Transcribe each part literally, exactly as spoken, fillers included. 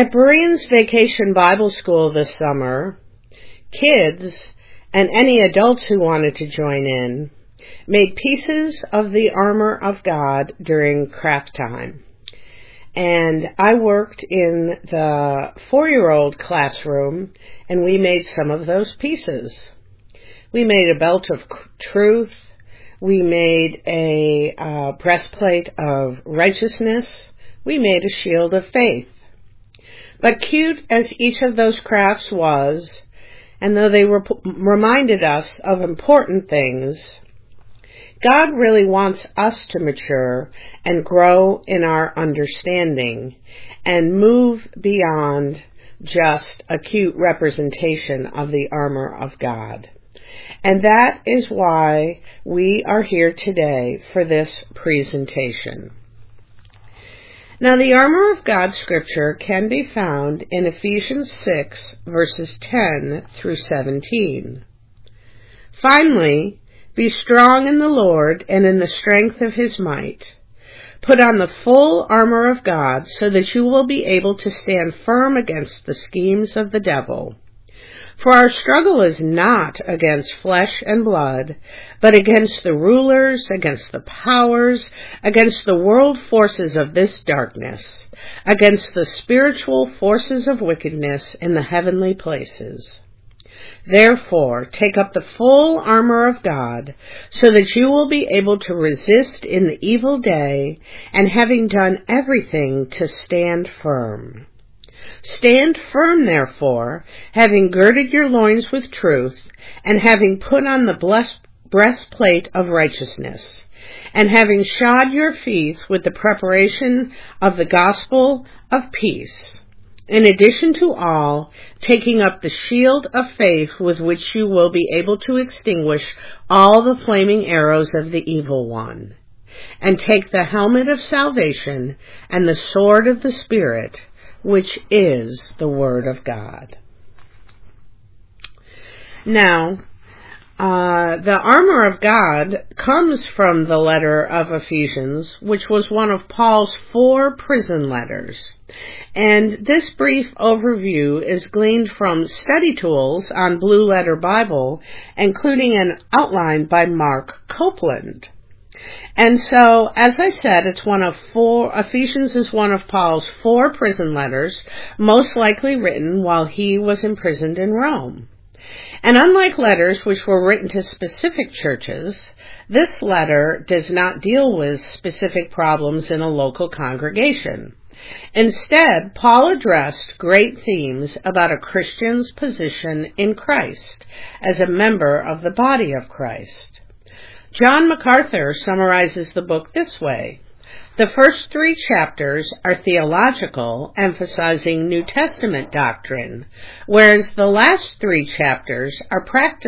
At Bereans Vacation Bible School this summer, kids and any adults who wanted to join in made pieces of the armor of God during craft time. And I worked in the four-year-old classroom, and we made some of those pieces. We made a belt of truth. We made a uh, breastplate of righteousness. We made a shield of faith. But cute as each of those crafts was, and though they rep- reminded us of important things, God really wants us to mature and grow in our understanding and move beyond just a cute representation of the armor of God. And that is why we are here today for this presentation. Now, the armor of God scripture can be found in Ephesians six, verses ten through seventeen. Finally, be strong in the Lord and in the strength of his might. Put on the full armor of God so that you will be able to stand firm against the schemes of the devil. For our struggle is not against flesh and blood, but against the rulers, against the powers, against the world forces of this darkness, against the spiritual forces of wickedness in the heavenly places. Therefore, take up the full armor of God, so that you will be able to resist in the evil day, and having done everything, to stand firm. Stand firm, therefore, having girded your loins with truth, and having put on the blessed breastplate of righteousness, and having shod your feet with the preparation of the gospel of peace. In addition to all, taking up the shield of faith with which you will be able to extinguish all the flaming arrows of the evil one. And take the helmet of salvation and the sword of the Spirit, which is the Word of God. Now, uh, the armor of God comes from the letter of Ephesians, which was one of Paul's four prison letters. And this brief overview is gleaned from study tools on Blue Letter Bible, including an outline by Mark Copeland. And so, as I said, it's one of four, Ephesians is one of Paul's four prison letters, most likely written while he was imprisoned in Rome. And unlike letters which were written to specific churches, this letter does not deal with specific problems in a local congregation. Instead, Paul addressed great themes about a Christian's position in Christ as a member of the body of Christ. John MacArthur summarizes the book this way. The first three chapters are theological, emphasizing New Testament doctrine, whereas the last three chapters are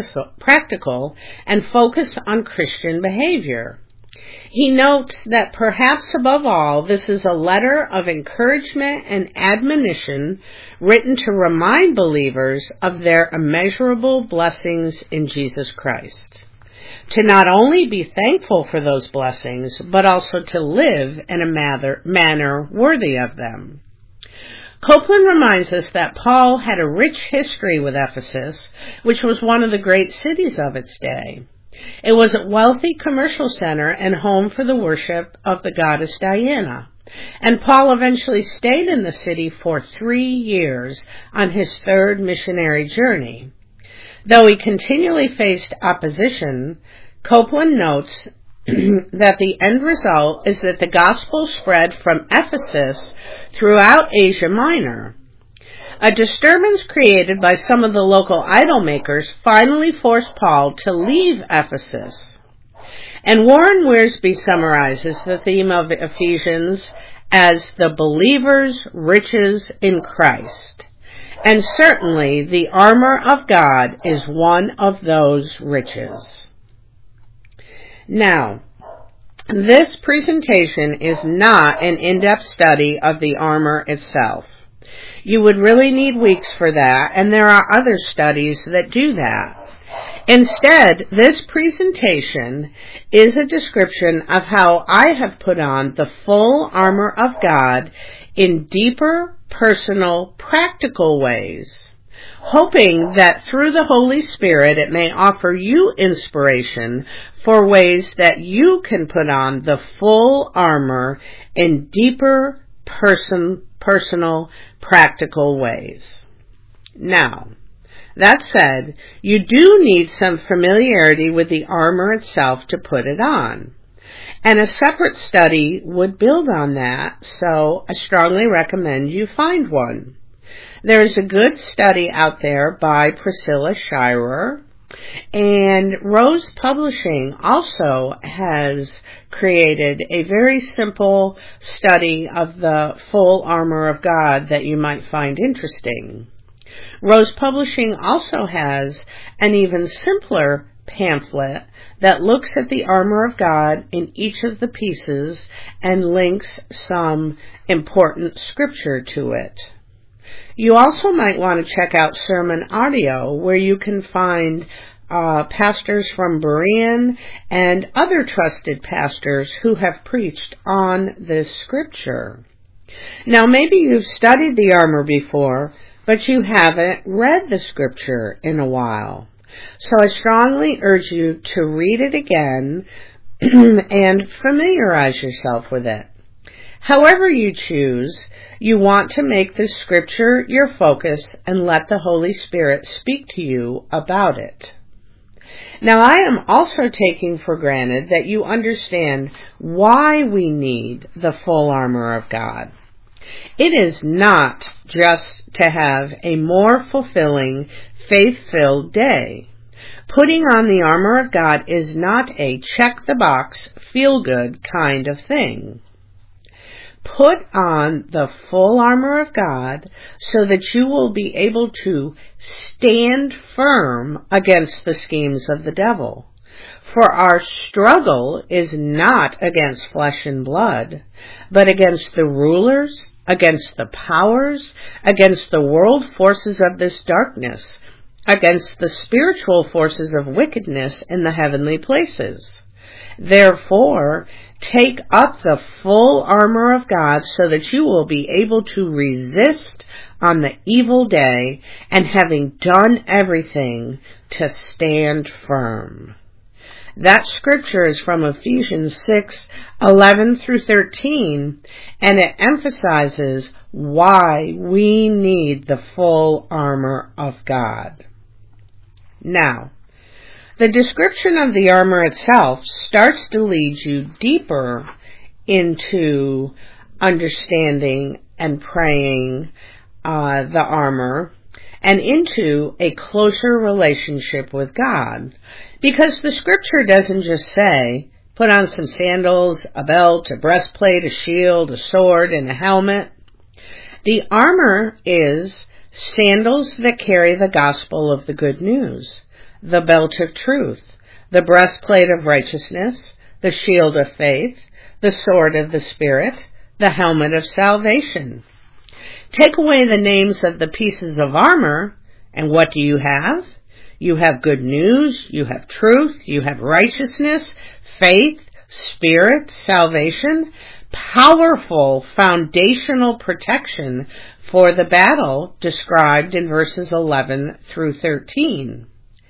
practical and focus on Christian behavior. He notes that perhaps above all, this is a letter of encouragement and admonition written to remind believers of their immeasurable blessings in Jesus Christ. To not only be thankful for those blessings, but also to live in a manner worthy of them. Copeland reminds us that Paul had a rich history with Ephesus, which was one of the great cities of its day. It was a wealthy commercial center and home for the worship of the goddess Diana. And Paul eventually stayed in the city for three years on his third missionary journey. Though he continually faced opposition, Copeland notes that the end result is that the gospel spread from Ephesus throughout Asia Minor. A disturbance created by some of the local idol makers finally forced Paul to leave Ephesus. And Warren Wiersbe summarizes the theme of Ephesians as the believer's riches in Christ. And certainly the armor of God is one of those riches. Now, this presentation is not an in-depth study of the armor itself. You would really need weeks for that, and there are other studies that do that. Instead, this presentation is a description of how I have put on the full armor of God in deeper personal, practical ways, hoping that through the Holy Spirit it may offer you inspiration for ways that you can put on the full armor in deeper, person, personal, practical ways. Now, that said, you do need some familiarity with the armor itself to put it on. And a separate study would build on that, so I strongly recommend you find one. There's a good study out there by Priscilla Shirer, and Rose Publishing also has created a very simple study of the full armor of God that you might find interesting. Rose Publishing also has an even simpler pamphlet that looks at the armor of God in each of the pieces and links some important scripture to it. You also might want to check out sermon audio, where you can find uh, pastors from Berean and other trusted pastors who have preached on this scripture. Now, maybe you've studied the armor before, but you haven't read the scripture in a while. So I strongly urge you to read it again and familiarize yourself with it. However you choose, you want to make the scripture your focus and let the Holy Spirit speak to you about it. Now, I am also taking for granted that you understand why we need the full armor of God. It is not just to have a more fulfilling, faith-filled day. Putting on the armor of God is not a check-the-box, feel-good kind of thing. Put on the full armor of God so that you will be able to stand firm against the schemes of the devil. For our struggle is not against flesh and blood, but against the rulers, against the powers, against the world forces of this darkness, against the spiritual forces of wickedness in the heavenly places. Therefore, take up the full armor of God so that you will be able to resist on the evil day, and having done everything, to stand firm. That scripture is from Ephesians six, eleven through thirteen, and it emphasizes why we need the full armor of God. Now, the description of the armor itself starts to lead you deeper into understanding and praying uh, the armor, and into a closer relationship with God. Because the scripture doesn't just say, put on some sandals, a belt, a breastplate, a shield, a sword, and a helmet. The armor is sandals that carry the gospel of the good news, the belt of truth, the breastplate of righteousness, the shield of faith, the sword of the Spirit, the helmet of salvation. Take away the names of the pieces of armor, and what do you have? You have good news, you have truth, you have righteousness, faith, spirit, salvation, powerful foundational protection for the battle described in verses eleven through thirteen.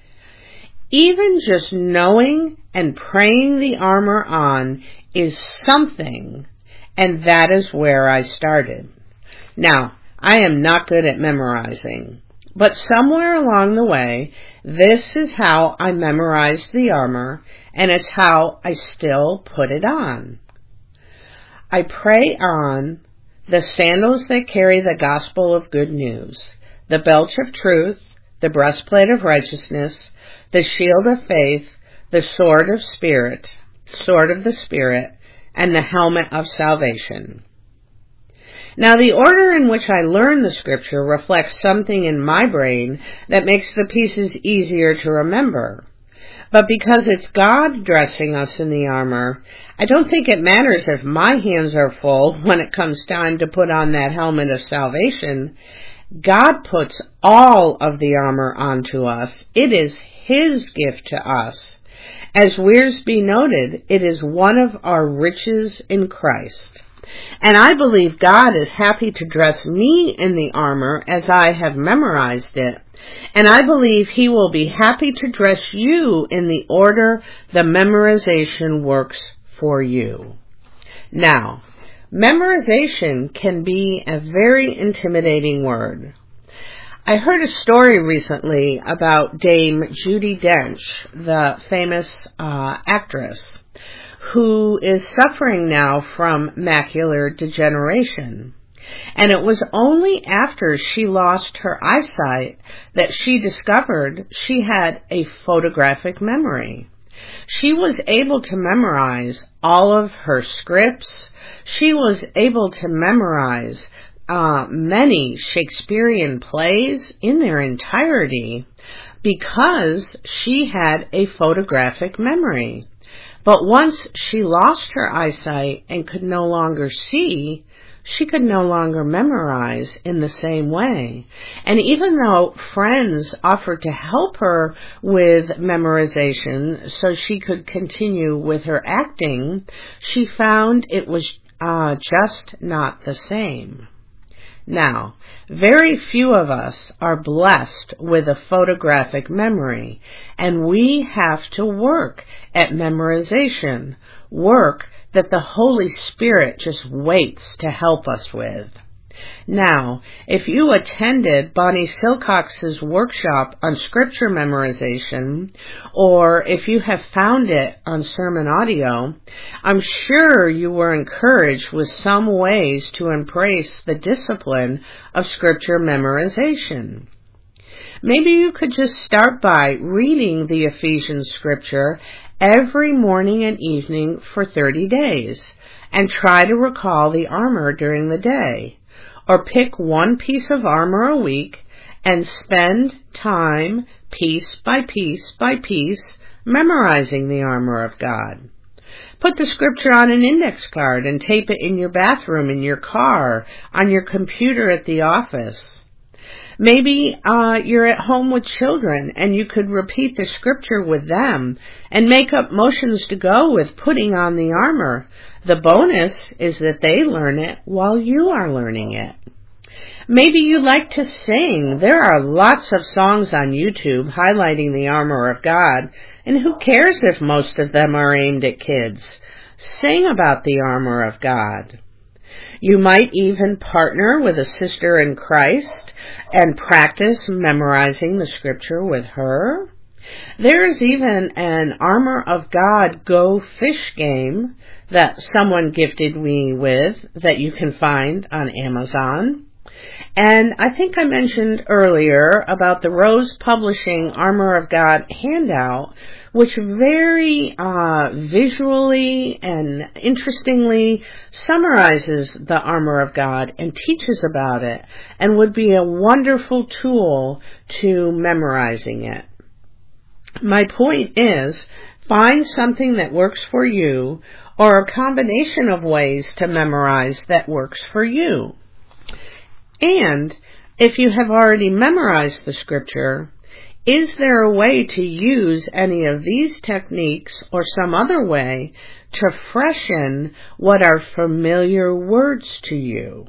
Even just knowing and praying the armor on is something, and that is where I started. Now, I am not good at memorizing, but somewhere along the way, this is how I memorized the armor, and it's how I still put it on. I pray on the sandals that carry the gospel of good news, the belt of truth, the breastplate of righteousness, the shield of faith, the sword of spirit, sword of the Spirit, and the helmet of salvation. Now, the order in which I learn the scripture reflects something in my brain that makes the pieces easier to remember. But because it's God dressing us in the armor, I don't think it matters if my hands are full when it comes time to put on that helmet of salvation. God puts all of the armor onto us. It is His gift to us. As Wiersbe noted, it is one of our riches in Christ. And I believe God is happy to dress me in the armor as I have memorized it. And I believe He will be happy to dress you in the order the memorization works for you. Now, memorization can be a very intimidating word. I heard a story recently about Dame Judi Dench, the famous uh, actress, who is suffering now from macular degeneration. And it was only after she lost her eyesight that she discovered she had a photographic memory. She was able to memorize all of her scripts. She was able to memorize uh, many Shakespearean plays in their entirety because she had a photographic memory. But once she lost her eyesight and could no longer see, she could no longer memorize in the same way. And even though friends offered to help her with memorization so she could continue with her acting, she found it was uh, just not the same. Now, very few of us are blessed with a photographic memory, and we have to work at memorization, work that the Holy Spirit just waits to help us with. Now, if you attended Bonnie Silcox's workshop on scripture memorization, or if you have found it on Sermon Audio, I'm sure you were encouraged with some ways to embrace the discipline of scripture memorization. Maybe you could just start by reading the Ephesians scripture every morning and evening for thirty days, and try to recall the armor during the day. Or pick one piece of armor a week and spend time, piece by piece by piece, memorizing the armor of God. Put the scripture on an index card and tape it in your bathroom, in your car, on your computer at the office. Maybe uh, you're at home with children and you could repeat the scripture with them and make up motions to go with putting on the armor. The bonus is that they learn it while you are learning it. Maybe you like to sing. There are lots of songs on YouTube highlighting the armor of God, and who cares if most of them are aimed at kids? Sing about the armor of God. You might even partner with a sister in Christ and practice memorizing the scripture with her. There is even an Armor of God Go Fish game that someone gifted me with that you can find on Amazon. And I think I mentioned earlier about the Rose Publishing Armor of God handout, which very uh, visually and interestingly summarizes the armor of God and teaches about it, and would be a wonderful tool to memorizing it. My point is, find something that works for you, or a combination of ways to memorize that works for you. And if you have already memorized the scripture, is there a way to use any of these techniques or some other way to freshen what are familiar words to you?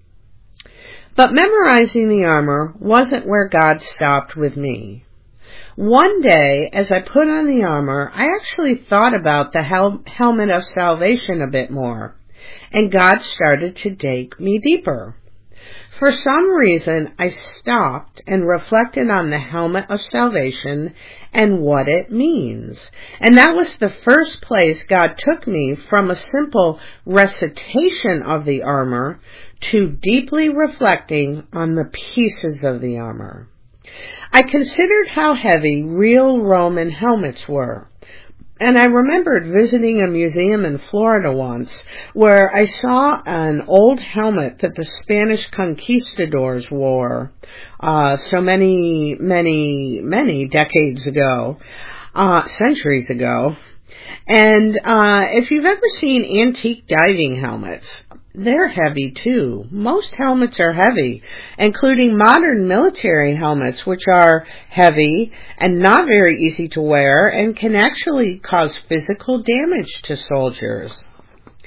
But memorizing the armor wasn't where God stopped with me. One day, as I put on the armor, I actually thought about the hel- helmet of salvation a bit more, and God started to dig me deeper. For some reason, I stopped and reflected on the helmet of salvation and what it means. And that was the first place God took me from a simple recitation of the armor to deeply reflecting on the pieces of the armor. I considered how heavy real Roman helmets were. And I remembered visiting a museum in Florida once where I saw an old helmet that the Spanish conquistadors wore uh, so many, many, many decades ago, uh, centuries ago. And uh, if you've ever seen antique diving helmets, they're heavy too. Most helmets are heavy, including modern military helmets, which are heavy and not very easy to wear and can actually cause physical damage to soldiers.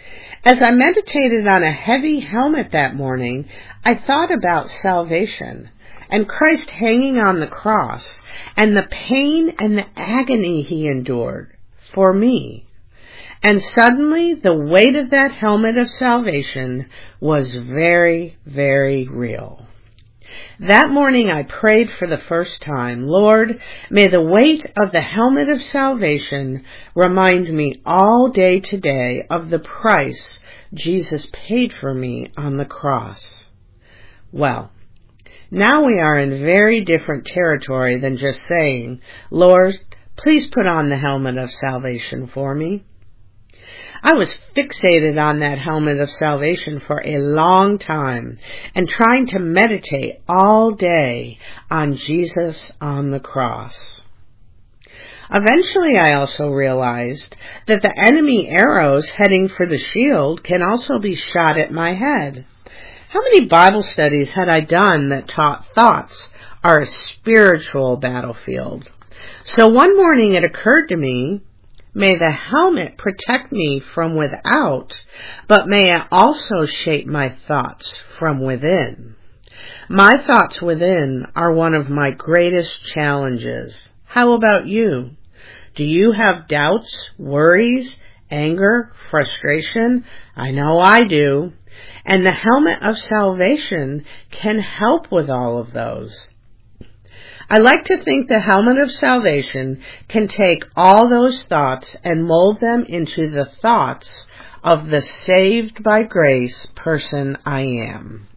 As I meditated on a heavy helmet that morning, I thought about salvation and Christ hanging on the cross and the pain and the agony he endured for me. And suddenly the weight of that helmet of salvation was very, very real. That morning I prayed for the first time, Lord, may the weight of the helmet of salvation remind me all day today of the price Jesus paid for me on the cross. Well, now we are in very different territory than just saying, Lord, please put on the helmet of salvation for me. I was fixated on that helmet of salvation for a long time and trying to meditate all day on Jesus on the cross. Eventually, I also realized that the enemy arrows heading for the shield can also be shot at my head. How many Bible studies had I done that taught thoughts are a spiritual battlefield? So one morning it occurred to me, may the helmet protect me from without, but may it also shape my thoughts from within. My thoughts within are one of my greatest challenges. How about you? Do you have doubts, worries, anger, frustration? I know I do. And the helmet of salvation can help with all of those. I like to think the helmet of salvation can take all those thoughts and mold them into the thoughts of the saved by grace person I am.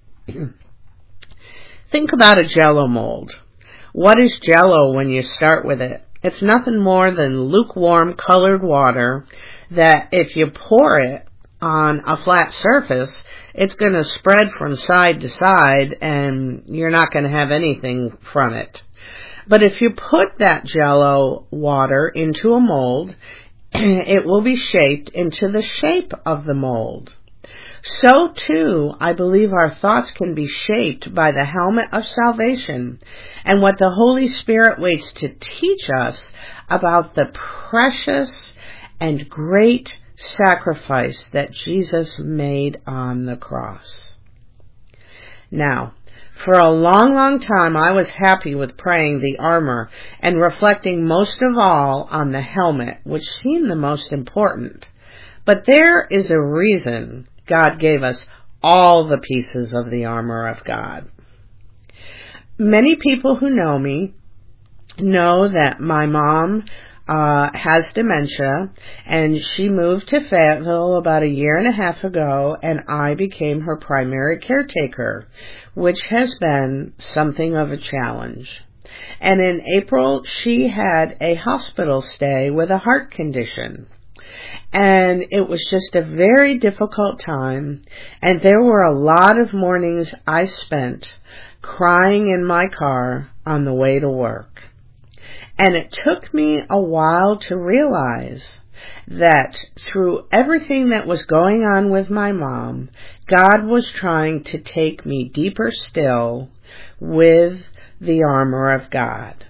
Think about a Jell-O mold. What is Jell-O when you start with it? It's nothing more than lukewarm colored water that if you pour it on a flat surface, it's going to spread from side to side and you're not going to have anything from it. But if you put that Jell-O water into a mold, it will be shaped into the shape of the mold. So too, I believe our thoughts can be shaped by the helmet of salvation and what the Holy Spirit waits to teach us about the precious and great sacrifice that Jesus made on the cross. Now, for a long, long time, I was happy with praying the armor and reflecting most of all on the helmet, which seemed the most important. But there is a reason God gave us all the pieces of the armor of God. Many people who know me know that my mom Uh, has dementia, and she moved to Fayetteville about a year and a half ago, and I became her primary caretaker, which has been something of a challenge. And in April, she had a hospital stay with a heart condition. And it was just a very difficult time, and there were a lot of mornings I spent crying in my car on the way to work. And it took me a while to realize that through everything that was going on with my mom, God was trying to take me deeper still with the armor of God.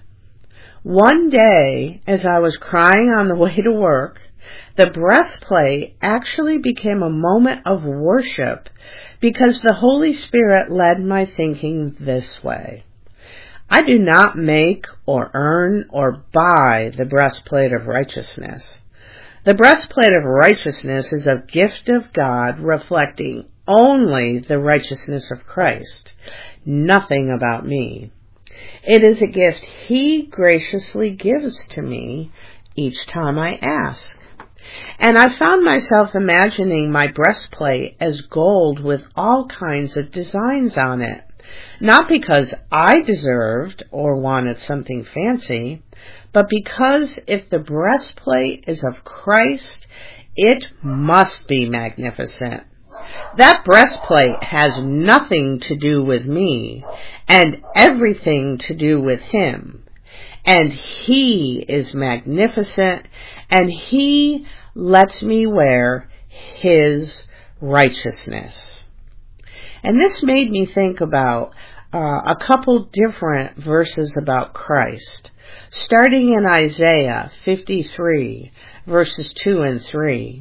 One day, as I was crying on the way to work, the breastplate actually became a moment of worship because the Holy Spirit led my thinking this way. I do not make or earn or buy the breastplate of righteousness. The breastplate of righteousness is a gift of God reflecting only the righteousness of Christ, nothing about me. It is a gift He graciously gives to me each time I ask. And I found myself imagining my breastplate as gold with all kinds of designs on it. Not because I deserved or wanted something fancy, but because if the breastplate is of Christ, it must be magnificent. That breastplate has nothing to do with me and everything to do with Him. And He is magnificent, and He lets me wear His righteousness. And this made me think about uh, a couple different verses about Christ, starting in Isaiah fifty-three, verses two and three.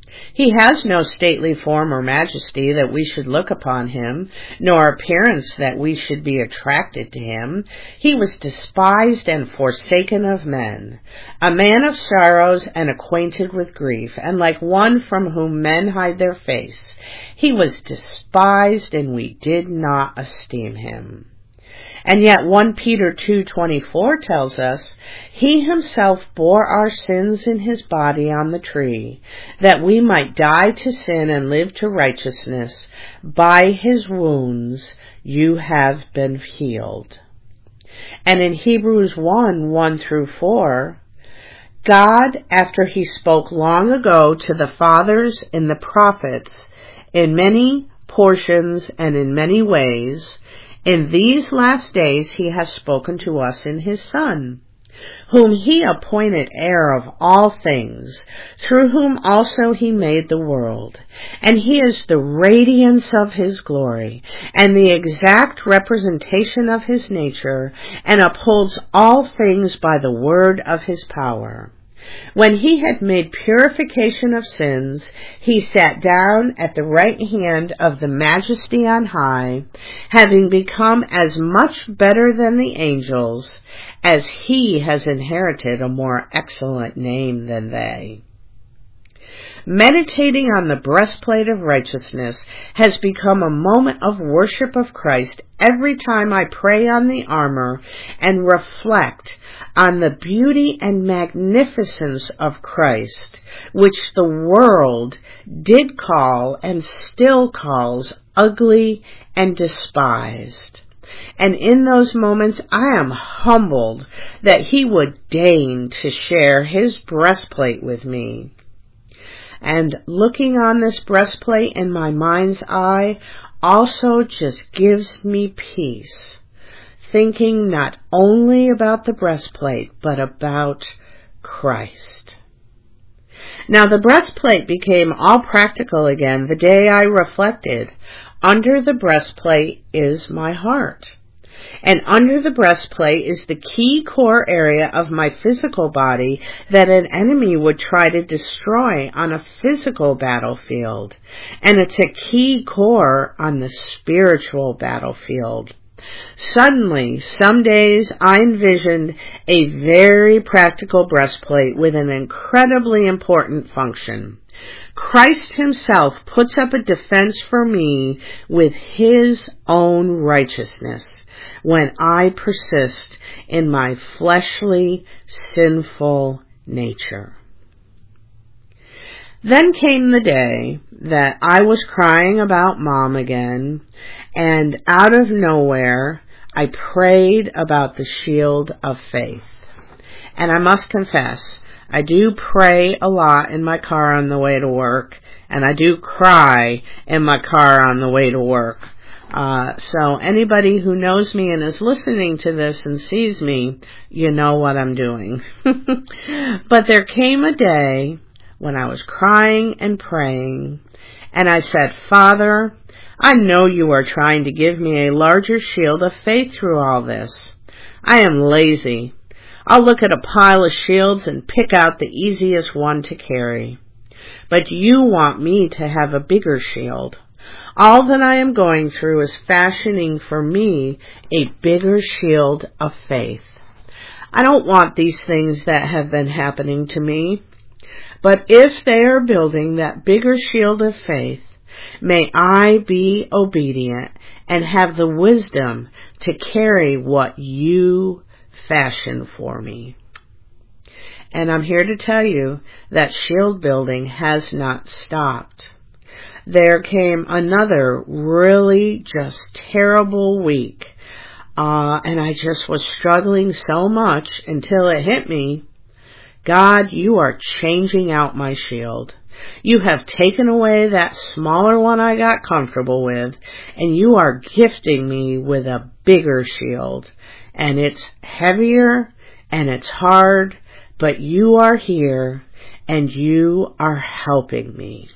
He has no stately form or majesty that we should look upon him, nor appearance that we should be attracted to him. He was despised and forsaken of men, a man of sorrows and acquainted with grief, and like one from whom men hide their face. He was despised, and we did not esteem him. And yet First Peter two twenty-four tells us, He himself bore our sins in his body on the tree, that we might die to sin and live to righteousness. By his wounds you have been healed. And in Hebrews one, one through four, God, after he spoke long ago to the fathers and the prophets in many portions and in many ways, in these last days he has spoken to us in his Son, whom he appointed heir of all things, through whom also he made the world. And he is the radiance of his glory, and the exact representation of his nature, and upholds all things by the word of his power. When he had made purification of sins, he sat down at the right hand of the Majesty on high, having become as much better than the angels, as he has inherited a more excellent name than they. Meditating on the breastplate of righteousness has become a moment of worship of Christ every time I pray on the armor and reflect on the beauty and magnificence of Christ, which the world did call and still calls ugly and despised. And in those moments I am humbled that he would deign to share his breastplate with me. And looking on this breastplate in my mind's eye also just gives me peace, thinking not only about the breastplate, but about Christ. Now the breastplate became all practical again the day I reflected. Under the breastplate is my heart. And under the breastplate is the key core area of my physical body that an enemy would try to destroy on a physical battlefield. And it's a key core on the spiritual battlefield. Suddenly, some days I envisioned a very practical breastplate with an incredibly important function. Christ himself puts up a defense for me with his own righteousness when I persist in my fleshly, sinful nature. Then came the day that I was crying about Mom again, and out of nowhere, I prayed about the shield of faith. And I must confess, I do pray a lot in my car on the way to work, and I do cry in my car on the way to work. Uh, so anybody who knows me and is listening to this and sees me, you know what I'm doing. But there came a day when I was crying and praying, and I said, Father, I know you are trying to give me a larger shield of faith through all this. I am lazy. I'll look at a pile of shields and pick out the easiest one to carry. But you want me to have a bigger shield. All that I am going through is fashioning for me a bigger shield of faith. I don't want these things that have been happening to me, but if they are building that bigger shield of faith, may I be obedient and have the wisdom to carry what you fashion for me. And I'm here to tell you that shield building has not stopped. There came another really just terrible week, uh, and I just was struggling so much until it hit me. God, you are changing out my shield. You have taken away that smaller one I got comfortable with, and you are gifting me with a bigger shield. And it's heavier, and it's hard, but you are here, and you are helping me.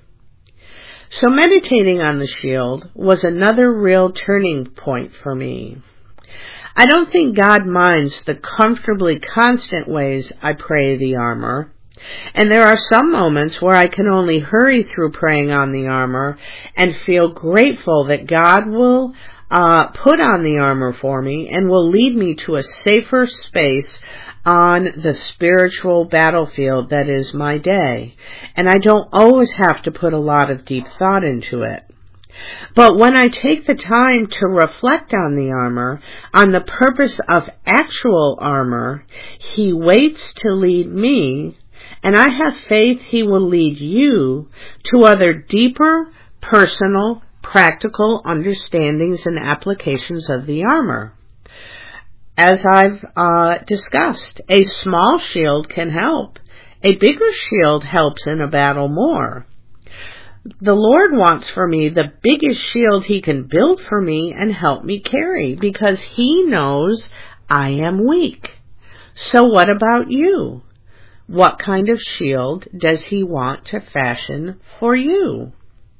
So meditating on the shield was another real turning point for me. I don't think God minds the comfortably constant ways I pray the armor. And there are some moments where I can only hurry through praying on the armor and feel grateful that God will uh, put on the armor for me and will lead me to a safer space on the spiritual battlefield that is my day. And I don't always have to put a lot of deep thought into it. But when I take the time to reflect on the armor, on the purpose of actual armor, He waits to lead me, and I have faith He will lead you to other deeper, personal, practical understandings and applications of the armor. As I've uh, discussed, a small shield can help. A bigger shield helps in a battle more. The Lord wants for me the biggest shield He can build for me and help me carry, because He knows I am weak. So what about you? What kind of shield does He want to fashion for you?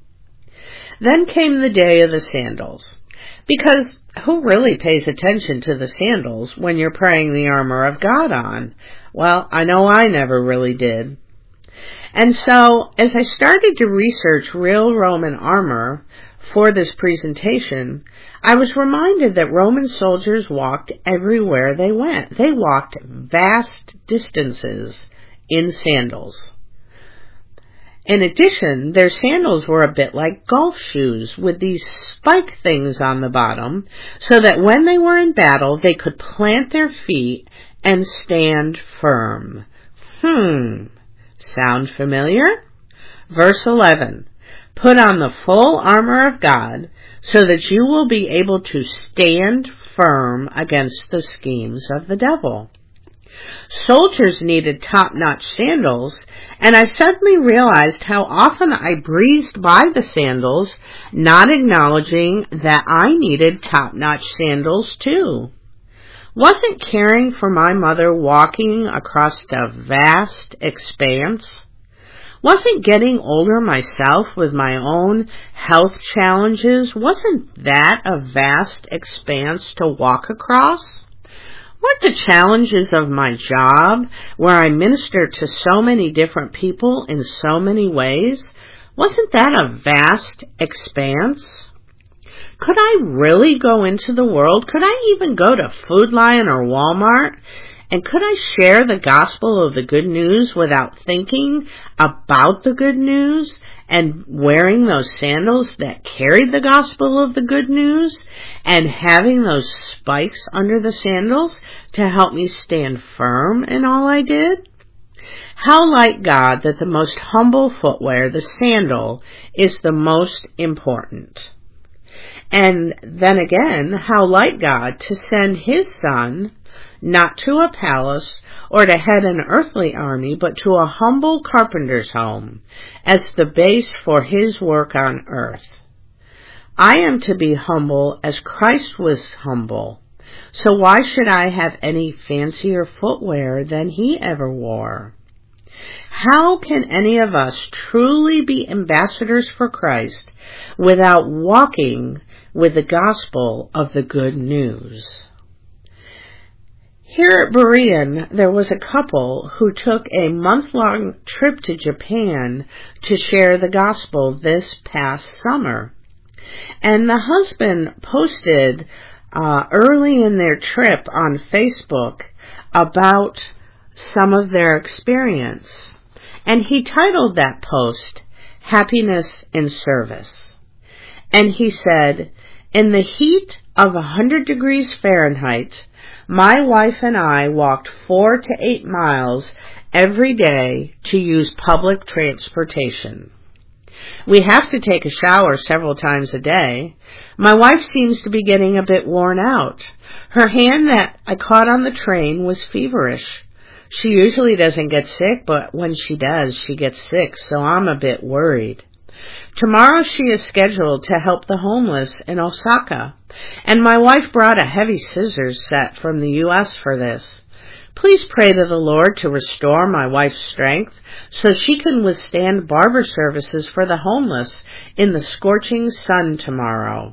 Then came the day of the sandals, because who really pays attention to the sandals when you're praying the armor of God on? Well, I know I never really did. And so, as I started to research real Roman armor for this presentation, I was reminded that Roman soldiers walked everywhere they went. They walked vast distances in sandals. In addition, their sandals were a bit like golf shoes with these spike things on the bottom, so that when they were in battle, they could plant their feet and stand firm. Hmm. Sound familiar? Verse eleven. Put on the full armor of God so that you will be able to stand firm against the schemes of the devil. Soldiers needed top-notch sandals, and I suddenly realized how often I breezed by the sandals, not acknowledging that I needed top-notch sandals too. Wasn't caring for my mother walking across a vast expanse? Wasn't getting older myself with my own health challenges? Wasn't that a vast expanse to walk across? Weren't the challenges of my job, where I minister to so many different people in so many ways, wasn't that a vast expanse? Could I really go into the world? Could I even go to Food Lion or Walmart? And could I share the gospel of the good news without thinking about the good news and wearing those sandals that carried the gospel of the good news and having those spikes under the sandals to help me stand firm in all I did? How like God that the most humble footwear, the sandal, is the most important. And then again, how like God to send His Son not to a palace or to head an earthly army, but to a humble carpenter's home as the base for His work on earth. I am to be humble as Christ was humble. So why should I have any fancier footwear than He ever wore? How can any of us truly be ambassadors for Christ without walking with the gospel of the good news? Here at Berean, there was a couple who took a month-long trip to Japan to share the gospel this past summer. And the husband posted uh, early in their trip on Facebook about some of their experience. And he titled that post, Happiness in Service. And he said, in the heat of one hundred degrees Fahrenheit, my wife and I walked four to eight miles every day to use public transportation. We have to take a shower several times a day. My wife seems to be getting a bit worn out. Her hand that I caught on the train was feverish. She usually doesn't get sick, but when she does, she gets sick, so I'm a bit worried. Tomorrow she is scheduled to help the homeless in Osaka, and my wife brought a heavy scissors set from the U S for this. Please pray to the Lord to restore my wife's strength so she can withstand barber services for the homeless in the scorching sun tomorrow.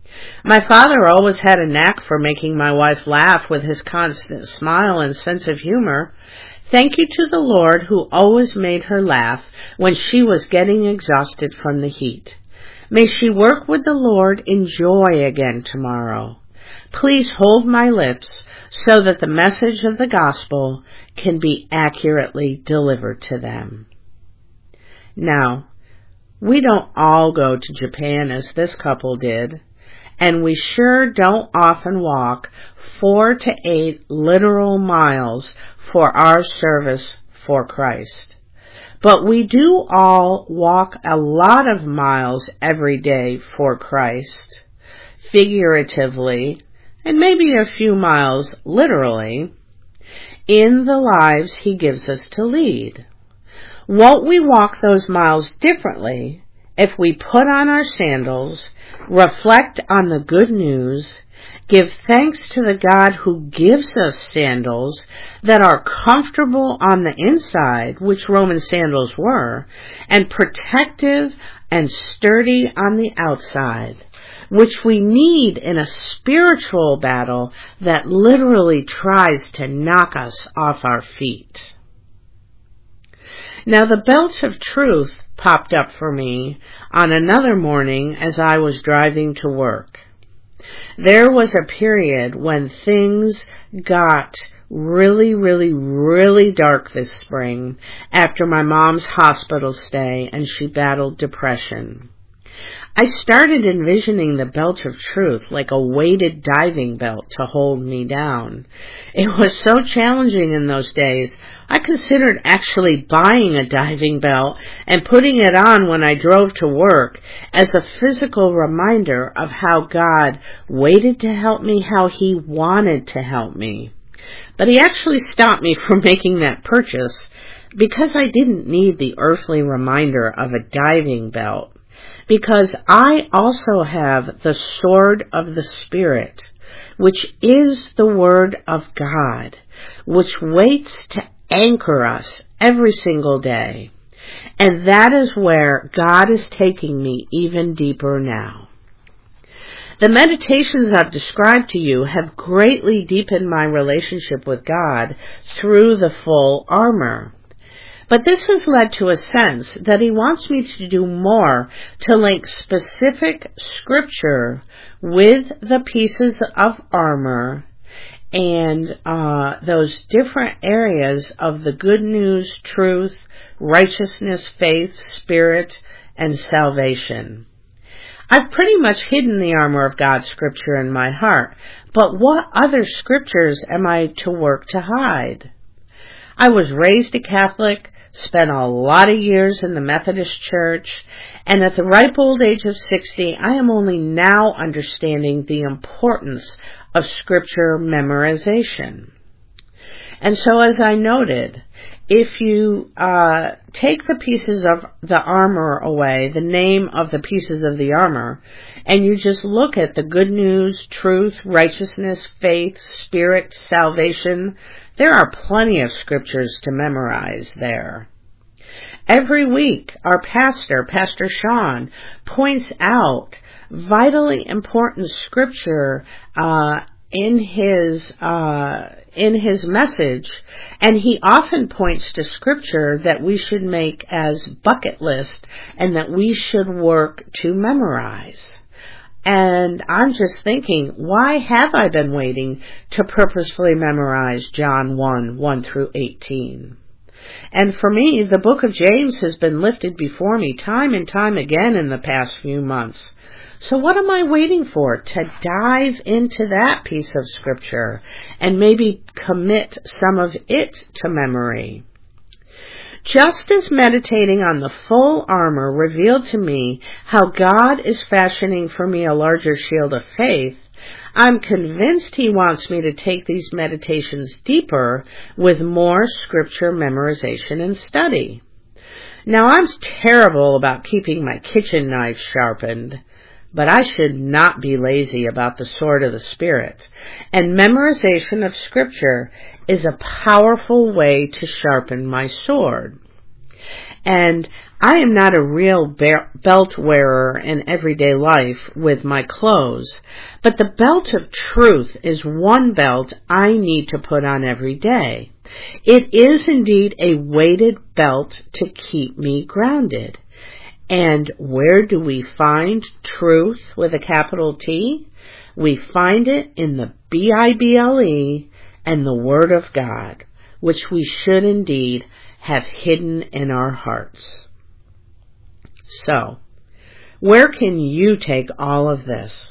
My father always had a knack for making my wife laugh with his constant smile and sense of humor. Thank you to the Lord who always made her laugh when she was getting exhausted from the heat. May she work with the Lord in joy again tomorrow. Please hold my lips so that the message of the gospel can be accurately delivered to them. Now, we don't all go to Japan as this couple did, and we sure don't often walk four to eight literal miles for our service for Christ. But we do all walk a lot of miles every day for Christ, figuratively, and maybe a few miles literally, in the lives He gives us to lead. Won't we walk those miles differently if we put on our sandals, reflect on the good news, give thanks to the God who gives us sandals that are comfortable on the inside, which Roman sandals were, and protective and sturdy on the outside, which we need in a spiritual battle that literally tries to knock us off our feet. Now, the belt of truth popped up for me on another morning as I was driving to work. There was a period when things got really, really, really dark this spring after my mom's hospital stay and she battled depression. I started envisioning the belt of truth like a weighted diving belt to hold me down. It was so challenging in those days, I considered actually buying a diving belt and putting it on when I drove to work as a physical reminder of how God waited to help me how He wanted to help me. But He actually stopped me from making that purchase because I didn't need the earthly reminder of a diving belt. Because I also have the sword of the Spirit, which is the Word of God, which waits to anchor us every single day. And that is where God is taking me even deeper now. The meditations I've described to you have greatly deepened my relationship with God through the full armor. But this has led to a sense that He wants me to do more to link specific scripture with the pieces of armor and uh, those different areas of the good news, truth, righteousness, faith, spirit, and salvation. I've pretty much hidden the armor of God's scripture in my heart, but what other scriptures am I to work to hide? I was raised a Catholic, spent a lot of years in the Methodist Church, and at the ripe old age of sixty, I am only now understanding the importance of scripture memorization. And so, as I noted, if you uh, take the pieces of the armor away, the name of the pieces of the armor, and you just look at the good news, truth, righteousness, faith, spirit, salvation, there are plenty of scriptures to memorize there. Every week, our pastor, Pastor Sean, points out vitally important scripture uh, in his uh, in his message, and he often points to scripture that we should make as bucket list and that we should work to memorize. And I'm just thinking, why have I been waiting to purposefully memorize John one, one through eighteen? And for me, the book of James has been lifted before me time and time again in the past few months. So what am I waiting for? To dive into that piece of scripture and maybe commit some of it to memory. Just as meditating on the full armor revealed to me how God is fashioning for me a larger shield of faith, I'm convinced He wants me to take these meditations deeper with more scripture memorization and study. Now, I'm terrible about keeping my kitchen knife sharpened, but I should not be lazy about the sword of the Spirit. And memorization of scripture is a powerful way to sharpen my sword. And I am not a real belt wearer in everyday life with my clothes, but the belt of truth is one belt I need to put on every day. It is indeed a weighted belt to keep me grounded. And where do we find truth with a capital T? We find it in the B I B L E and the Word of God, which we should indeed have hidden in our hearts. So, where can you take all of this?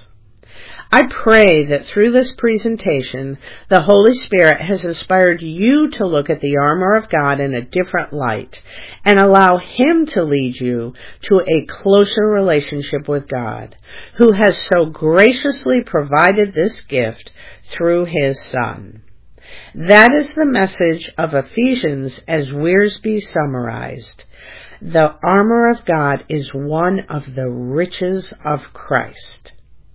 I pray that through this presentation, the Holy Spirit has inspired you to look at the armor of God in a different light and allow Him to lead you to a closer relationship with God, who has so graciously provided this gift through His Son. That is the message of Ephesians as Wiersbe summarized. The armor of God is one of the riches of Christ.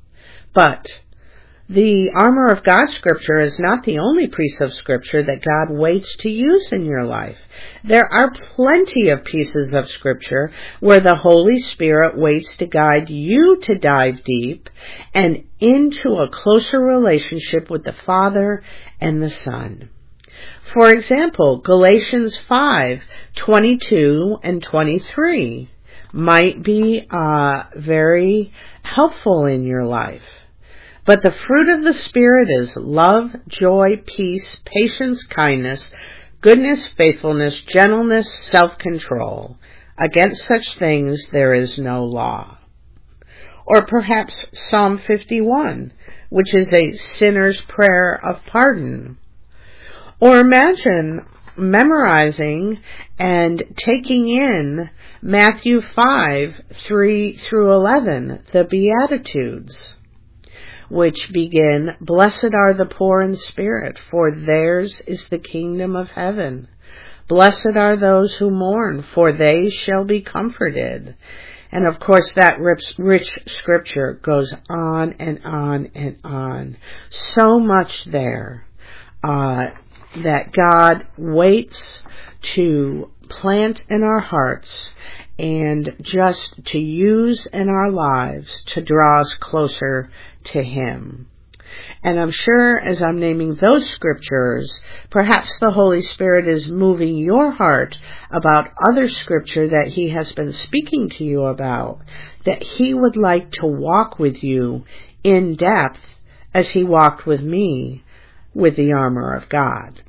But the armor of God scripture is not the only piece of scripture that God waits to use in your life. There are plenty of pieces of scripture where the Holy Spirit waits to guide you to dive deep and into a closer relationship with the Father and the Son. For example, Galatians five twenty-two and twenty-three might be uh, very helpful in your life. But the fruit of the Spirit is love, joy, peace, patience, kindness, goodness, faithfulness, gentleness, self-control. Against such things there is no law. Or perhaps Psalm fifty-one, which is a sinner's prayer of pardon. Or imagine memorizing and taking in Matthew five, three through eleven, the Beatitudes, which begin, "Blessed are the poor in spirit, for theirs is the kingdom of heaven. Blessed are those who mourn, for they shall be comforted." And of course that rich, rich scripture goes on and on and on. So much there uh, that God waits to plant in our hearts and just to use in our lives to draw us closer to Him. And I'm sure as I'm naming those scriptures, perhaps the Holy Spirit is moving your heart about other scripture that He has been speaking to you about, that He would like to walk with you in depth as He walked with me with the armor of God.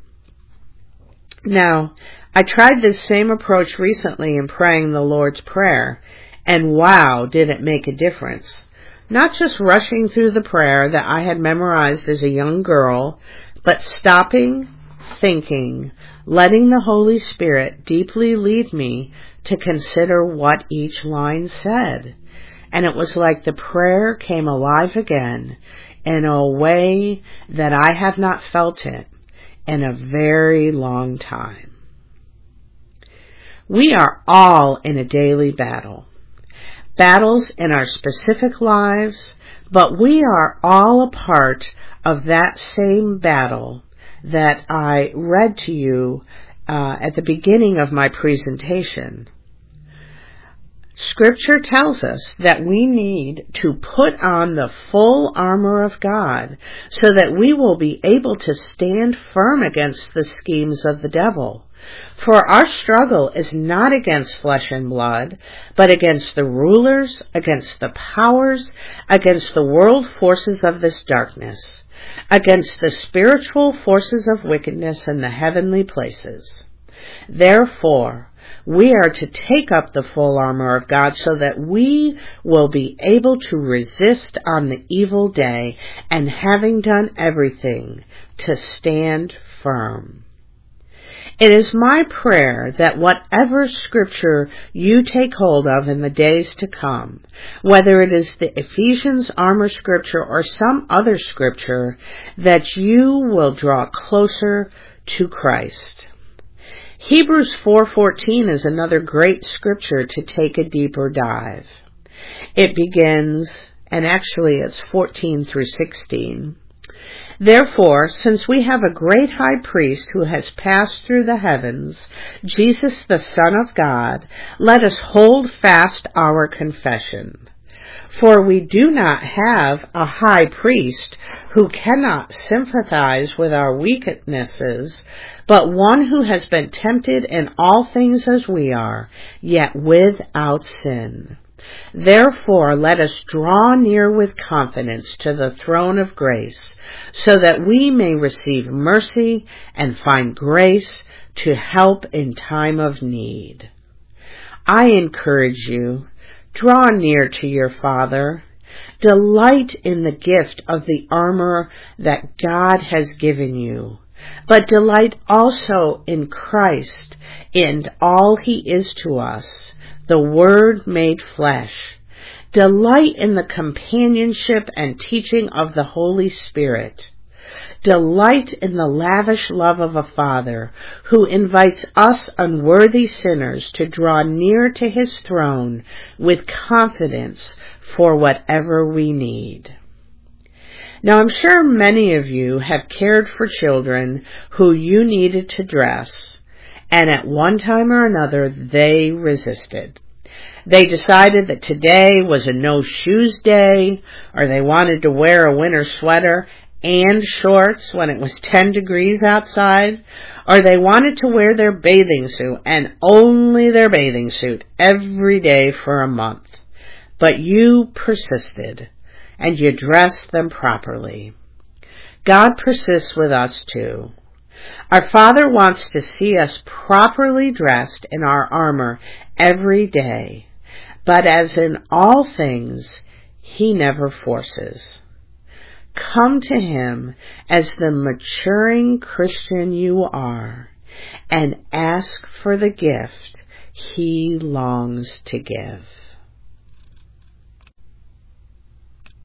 Now, I tried this same approach recently in praying the Lord's Prayer, and wow, did it make a difference. Not just rushing through the prayer that I had memorized as a young girl, but stopping, thinking, letting the Holy Spirit deeply lead me to consider what each line said. And it was like the prayer came alive again in a way that I have not felt it in a very long time. We are all in a daily battle. Battles in our specific lives, but we are all a part of that same battle that I read to you uh, at the beginning of my presentation. Scripture tells us that we need to put on the full armor of God so that we will be able to stand firm against the schemes of the devil. For our struggle is not against flesh and blood, but against the rulers, against the powers, against the world forces of this darkness, against the spiritual forces of wickedness in the heavenly places. Therefore, we are to take up the full armor of God so that we will be able to resist on the evil day, and having done everything, to stand firm. It is my prayer that whatever scripture you take hold of in the days to come, whether it is the Ephesians armor scripture or some other scripture, that you will draw closer to Christ. Hebrews four fourteen is another great scripture to take a deeper dive. It begins, and actually it's fourteen through sixteen. Therefore, since we have a great high priest who has passed through the heavens, Jesus the Son of God, let us hold fast our confession. For we do not have a high priest who cannot sympathize with our weaknesses, but one who has been tempted in all things as we are, yet without sin. Therefore, let us draw near with confidence to the throne of grace, so that we may receive mercy and find grace to help in time of need. I encourage you, draw near to your Father. Delight in the gift of the armor that God has given you, but delight also in Christ and all He is to us, the Word made flesh. Delight in the companionship and teaching of the Holy Spirit. Delight in the lavish love of a Father who invites us unworthy sinners to draw near to His throne with confidence for whatever we need. Now, I'm sure many of you have cared for children who you needed to dress, and at one time or another they resisted. They decided that today was a no-shoes day, or they wanted to wear a winter sweater and shorts when it was ten degrees outside, or they wanted to wear their bathing suit and only their bathing suit every day for a month. But you persisted, and you dressed them properly. God persists with us too. Our Father wants to see us properly dressed in our armor every day, but as in all things, He never forces. Come to Him as the maturing Christian you are, and ask for the gift He longs to give.